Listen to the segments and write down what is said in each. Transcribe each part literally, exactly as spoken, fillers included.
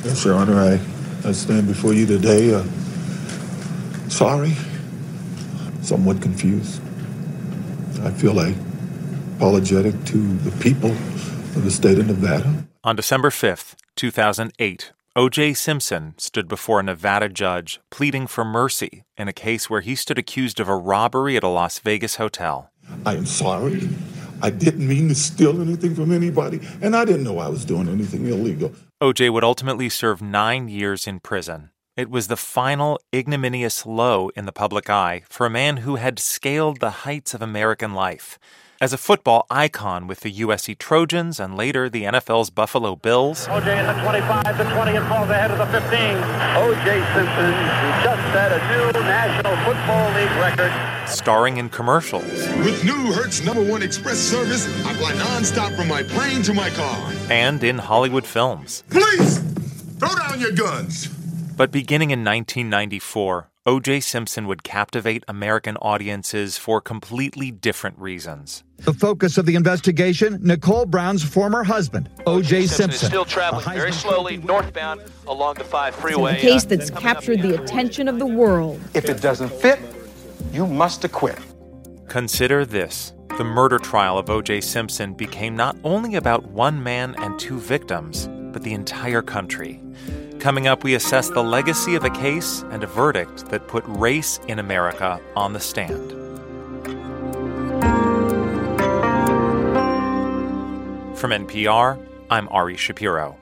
Yes, Your Honor, I, I stand before you today uh, sorry, somewhat confused. I feel like apologetic to the people of the state of Nevada. On December fifth, two thousand eight, O J. Simpson stood before a Nevada judge pleading for mercy in a case where he stood accused of a robbery at a Las Vegas hotel. I am sorry. I didn't mean to steal anything from anybody, and I didn't know I was doing anything illegal. O J would ultimately serve nine years in prison. It was the final ignominious low in the public eye for a man who had scaled the heights of American life. As a football icon with the U S C Trojans and later the N F L's Buffalo Bills. O J in the twenty-five, the twenty, and falls ahead of the fifteen. O J. Simpson just set a new National Football League record. Starring in commercials. With new Hertz number one express service, I fly nonstop from my plane to my car. And in Hollywood films. Police! Throw down your guns! But beginning in nineteen ninety-four, O J. Simpson would captivate American audiences for completely different reasons. The focus of the investigation, Nicole Brown's former husband, O J. Simpson. Simpson is still traveling very slowly northbound along the five freeway. It's a case that's captured the attention of the world. If it doesn't fit, you must acquit. Consider this. The murder trial of O J. Simpson became not only about one man and two victims, but the entire country. Coming up, we assess the legacy of a case and a verdict that put race in America on the stand. From N P R, I'm Ari Shapiro.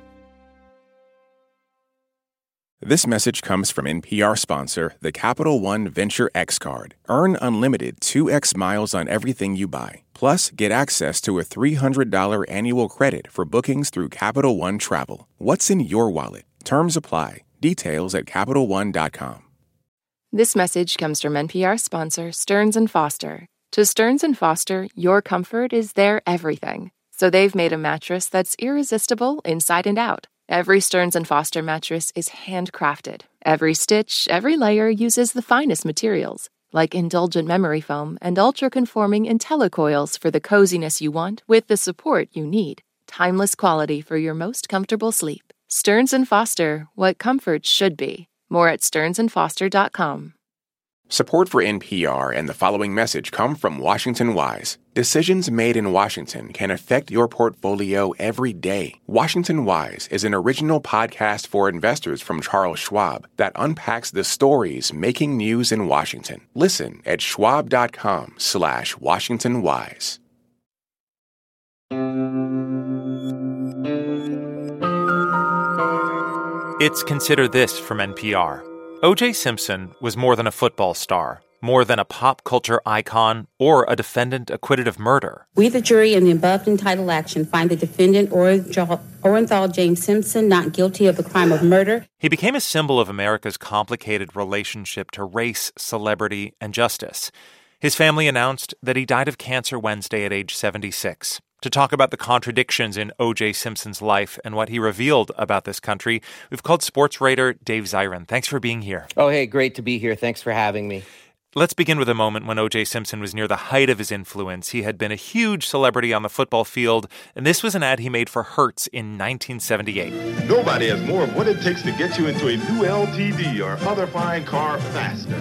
This message comes from N P R sponsor, the Capital One Venture X Card. Earn unlimited two x miles on everything you buy. Plus, get access to a three hundred dollars annual credit for bookings through Capital One Travel. What's in your wallet? Terms apply. Details at Capital One dot com. This message comes from N P R sponsor Stearns and Foster. To Stearns and Foster, your comfort is their everything. So they've made a mattress that's irresistible inside and out. Every Stearns and Foster mattress is handcrafted. Every stitch, every layer uses the finest materials, like indulgent memory foam and ultra-conforming IntelliCoils for the coziness you want with the support you need. Timeless quality for your most comfortable sleep. Stearns and Foster, what comfort should be. More at stearns and foster dot com. Support for N P R and the following message come from Washington Wise. Decisions made in Washington can affect your portfolio every day. Washington Wise is an original podcast for investors from Charles Schwab that unpacks the stories making news in Washington. Listen at schwab.com slash Washington Wise. It's Consider This from N P R. O J. Simpson was more than a football star, more than a pop culture icon, or a defendant acquitted of murder. We, the jury, in the above entitled action, find the defendant, Orenthal James Simpson, not guilty of the crime of murder. He became a symbol of America's complicated relationship to race, celebrity, and justice. His family announced that he died of cancer Wednesday at age seventy-six. To talk about the contradictions in O J. Simpson's life and what he revealed about this country, we've called sports writer Dave Zirin. Thanks for being here. Oh, hey, great to be here. Thanks for having me. Let's begin with a moment when O J. Simpson was near the height of his influence. He had been a huge celebrity on the football field, and this was an ad he made for Hertz in nineteen seventy-eight. Nobody has more of what it takes to get you into a new L T D or other fine car faster.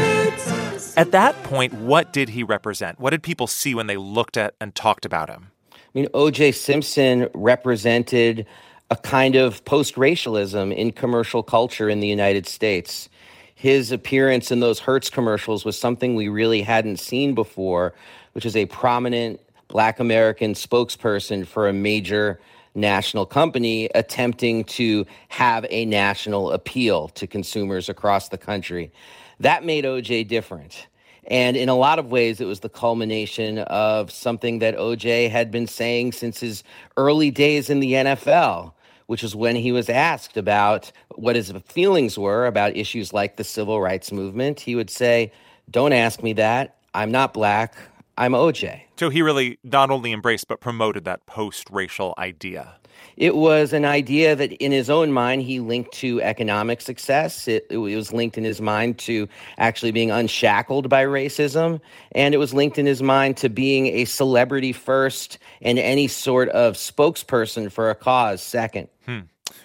At that point, what did he represent? What did people see when they looked at and talked about him? I mean, O J. Simpson represented a kind of post-racialism in commercial culture in the United States. His appearance in those Hertz commercials was something we really hadn't seen before, which is a prominent Black American spokesperson for a major national company attempting to have a national appeal to consumers across the country. That made O J different. And in a lot of ways, it was the culmination of something that O J had been saying since his early days in the N F L, which is when he was asked about what his feelings were about issues like the civil rights movement. He would say, "Don't ask me that. I'm not Black. I'm O J." So he really not only embraced but promoted that post-racial idea. It was an idea that in his own mind he linked to economic success. It, it was linked in his mind to actually being unshackled by racism. And it was linked in his mind to being a celebrity first and any sort of spokesperson for a cause second. Hmm.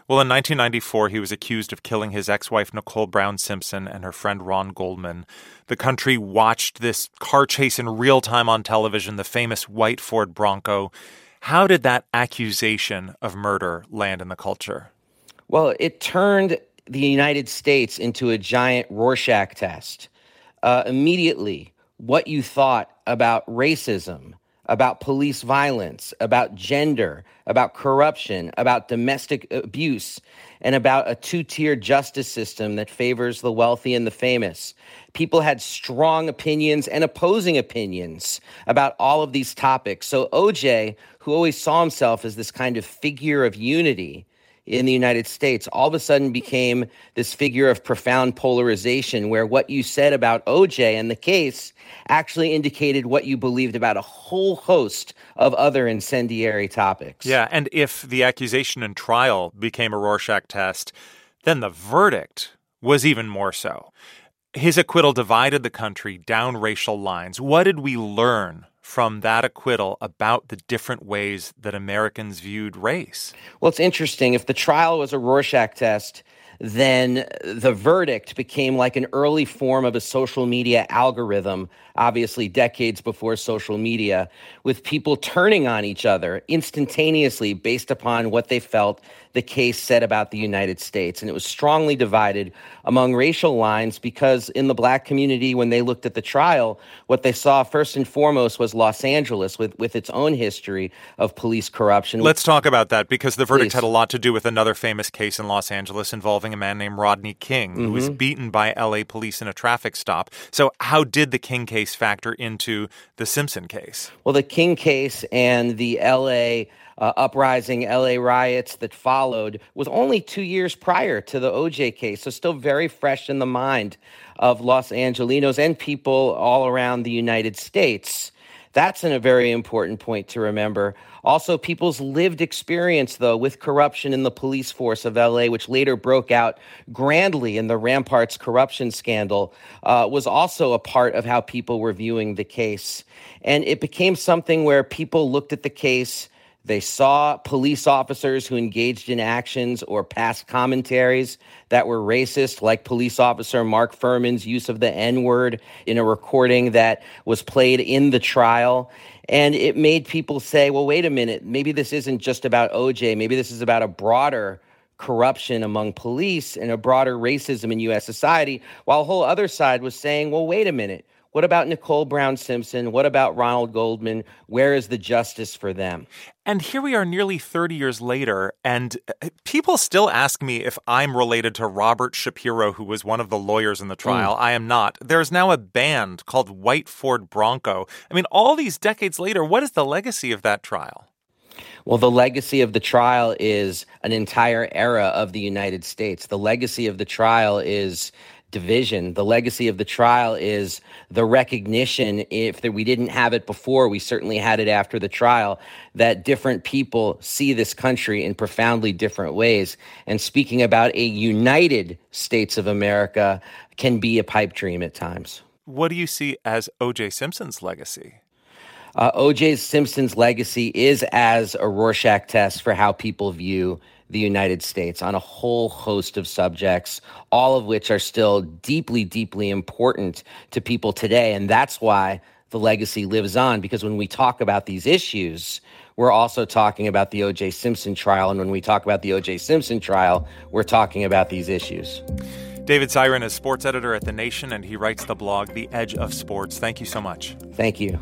Well, in nineteen ninety-four, he was accused of killing his ex-wife Nicole Brown Simpson and her friend Ron Goldman. The country watched this car chase in real time on television, the famous white Ford Bronco. How did that accusation of murder land in the culture? Well, it turned the United States into a giant Rorschach test. Uh, immediately, what you thought about racism, about police violence, about gender, about corruption, about domestic abuse, and about a two-tiered justice system that favors the wealthy and the famous. People had strong opinions and opposing opinions about all of these topics. So O J, who always saw himself as this kind of figure of unity in the United States, all of a sudden became this figure of profound polarization where what you said about O J and the case actually indicated what you believed about a whole host of other incendiary topics. Yeah, and if the accusation and trial became a Rorschach test, then the verdict was even more so. His acquittal divided the country down racial lines. What did we learn from that acquittal about the different ways that Americans viewed race? Well, it's interesting. If the trial was a Rorschach test, then the verdict became like an early form of a social media algorithm, obviously decades before social media, with people turning on each other instantaneously based upon what they felt the case said about the United States. And it was strongly divided among racial lines because in the black community, when they looked at the trial, what they saw first and foremost was Los Angeles with, with its own history of police corruption. Let's talk about that because the verdict Please. had a lot to do with another famous case in Los Angeles involving a man named Rodney King, who mm-hmm. was beaten by L A police in a traffic stop. So how did the King case factor into the Simpson case? Well, the King case and the L A Uh, uprising, L A riots that followed was only two years prior to the O J case, so still very fresh in the mind of Los Angelinos and people all around the United States. That's a very important point to remember. Also, people's lived experience, though, with corruption in the police force of L A, which later broke out grandly in the Ramparts corruption scandal, uh, was also a part of how people were viewing the case. And it became something where people looked at the case. They saw police officers who engaged in actions or passed commentaries that were racist, like police officer Mark Furman's use of the N-word in a recording that was played in the trial. And it made people say, well, wait a minute, maybe this isn't just about O J. Maybe this is about a broader corruption among police and a broader racism in U S society, while a whole other side was saying, well, wait a minute. What about Nicole Brown Simpson? What about Ronald Goldman? Where is the justice for them? And here we are nearly thirty years later, and people still ask me if I'm related to Robert Shapiro, who was one of the lawyers in the trial. Mm. I am not. There's now a band called White Ford Bronco. I mean, all these decades later, what is the legacy of that trial? Well, the legacy of the trial is an entire era of the United States. The legacy of the trial is division. The legacy of the trial is the recognition, if we didn't have it before, we certainly had it after the trial, that different people see this country in profoundly different ways. And speaking about a united States of America can be a pipe dream at times. What do you see as O J. Simpson's legacy? Uh, O J. Simpson's legacy is as a Rorschach test for how people view the United States on a whole host of subjects, all of which are still deeply, deeply important to people today. And that's why the legacy lives on, because when we talk about these issues, we're also talking about the O J. Simpson trial. And when we talk about the O J. Simpson trial, we're talking about these issues. David Zirin is sports editor at The Nation, and he writes the blog The Edge of Sports. Thank you so much. Thank you.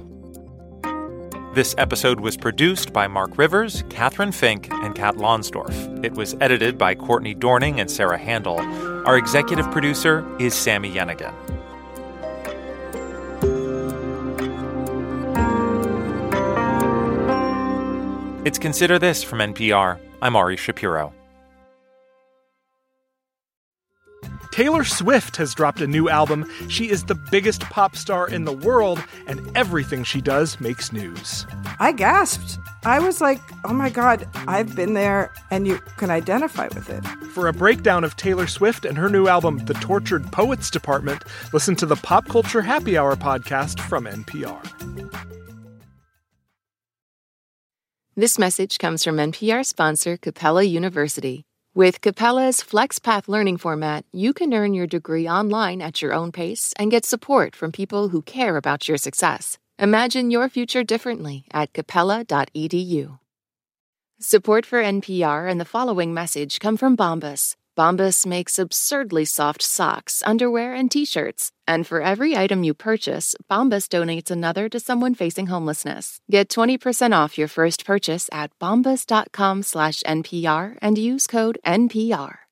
This episode was produced by Mark Rivers, Catherine Fink, and Kat Lonsdorf. It was edited by Courtney Dorning and Sarah Handel. Our executive producer is Sami Yenigan. It's Consider This from N P R. I'm Ari Shapiro. Taylor Swift has dropped a new album. She is the biggest pop star in the world, and everything she does makes news. I gasped. I was like, oh my God, I've been there, and you can identify with it. For a breakdown of Taylor Swift and her new album, The Tortured Poets Department, listen to the Pop Culture Happy Hour podcast from N P R. This message comes from N P R sponsor Capella University. With Capella's FlexPath learning format, you can earn your degree online at your own pace and get support from people who care about your success. Imagine your future differently at capella dot e d u. Support for N P R and the following message come from Bombas. Bombas makes absurdly soft socks, underwear, and T-shirts. And for every item you purchase, Bombas donates another to someone facing homelessness. Get twenty percent off your first purchase at bombas dot com slash N P R and use code N P R.